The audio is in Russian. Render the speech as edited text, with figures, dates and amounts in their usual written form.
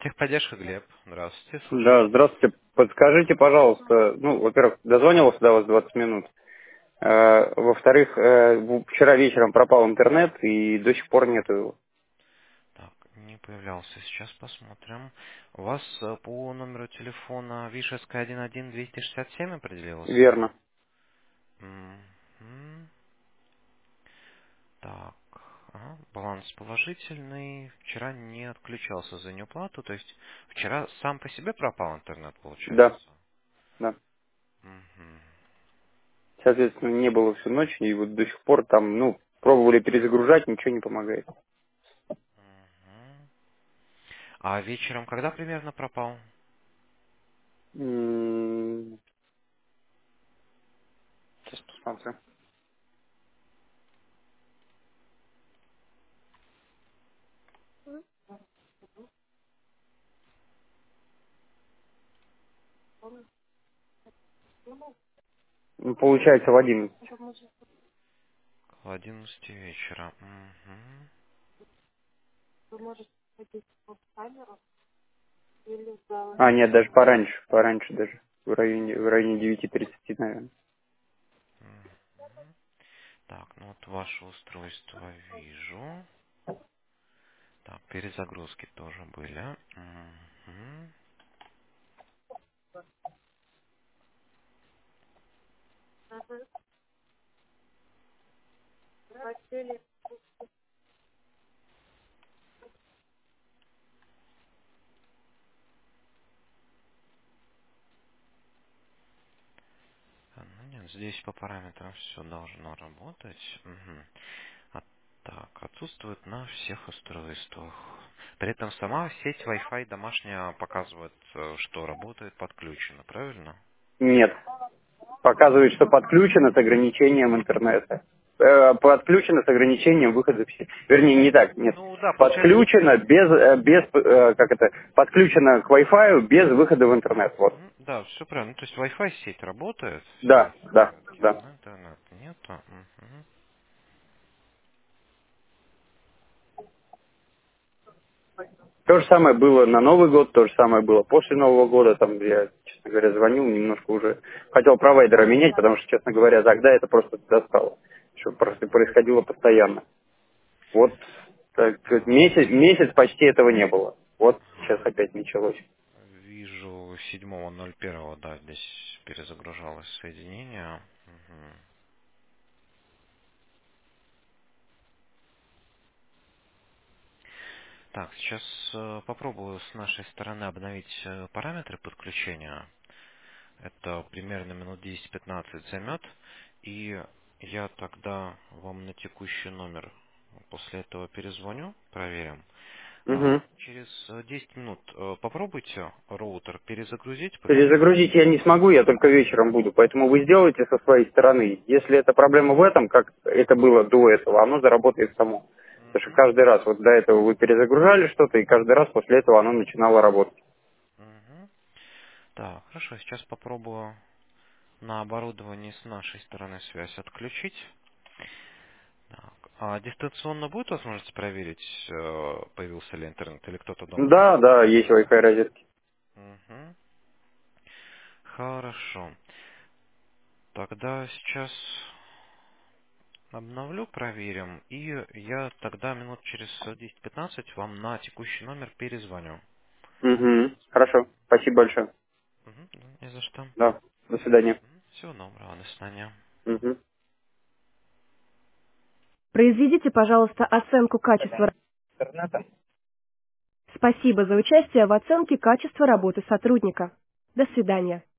Техподдержка, Глеб. Здравствуйте, слушаю. Да, здравствуйте. Подскажите, пожалуйста, ну, во-первых, дозванивался до вас 20 минут. Во-вторых, вчера вечером пропал интернет и до сих пор нету его. Так, не появлялся. Сейчас посмотрим. У вас по номеру телефона Вишевская 11267 определился? Верно. Мгм. Так, ага, баланс положительный. Вчера не отключался за неуплату, то есть вчера сам по себе пропал интернет, Да, получается? да. Мгм. Соответственно, не было всю ночь, и вот до сих пор там, ну, пробовали перезагружать, ничего не помогает. Мгм. А вечером когда примерно пропал? М, Сейчас посмотрю. Ну, получается, в 11. Около 11 вечера. Мгм. Нет, даже пораньше даже. В районе 9:30, наверное. Так, ну вот ваше устройство вижу. Так, перезагрузки тоже были. Мгм. Ну нет, здесь по параметрам все должно работать. Мгм. Так, отсутствует на всех устройствах. При этом сама сеть Wi-Fi домашняя показывает, что работает подключено, правильно? Нет. Показывает, что подключено с ограничением интернета. Подключено с ограничением выхода в сеть. Вернее, не так, нет. Ну да, получается. Подключено как это, подключено к Wi-Fi без выхода в интернет. Вот. Да, все правильно. То есть Wi-Fi сеть работает, все Да, есть в да, порядке, да. но интернет нету. Мгм. То же самое было на Новый год, то же самое было после Нового года. Там я, честно говоря, звонил, немножко уже хотел провайдера менять, потому что, честно говоря, тогда это просто достало. Что просто происходило постоянно. Вот так, месяц почти этого не было. Вот сейчас опять началось. Вижу 7.01, да, здесь перезагружалось соединение. Мгм. Так, сейчас попробую с нашей стороны обновить параметры подключения. Это примерно минут 10-15 займет. И я тогда вам на текущий номер после этого перезвоню, проверим. Угу. Через 10 минут попробуйте роутер перезагрузить, потому что... Перезагрузить я не смогу, я только вечером буду. Поэтому вы сделаете со своей стороны. Если это проблема в этом, как это было до этого, оно заработает само. Потому что Мгм, каждый раз, вот до этого вы перезагружали что-то, и каждый раз после этого оно начинало работать. мгм. Так, хорошо, сейчас попробую на оборудовании с нашей стороны связь отключить. Так. А дистанционно будет возможность проверить, появился ли интернет, или кто-то дома есть? Да, да, есть Wi-Fi розетки. Мгм. Хорошо. Тогда сейчас обновлю, проверим, и я тогда минут через 10-15 вам на текущий номер перезвоню. Угу. Хорошо, спасибо большое. Мгм, да, не за что. Да, до свидания. Всего доброго, до свидания. Угу. Произведите, пожалуйста, оценку качества. Интернета? Спасибо за участие в оценке качества работы сотрудника. До свидания.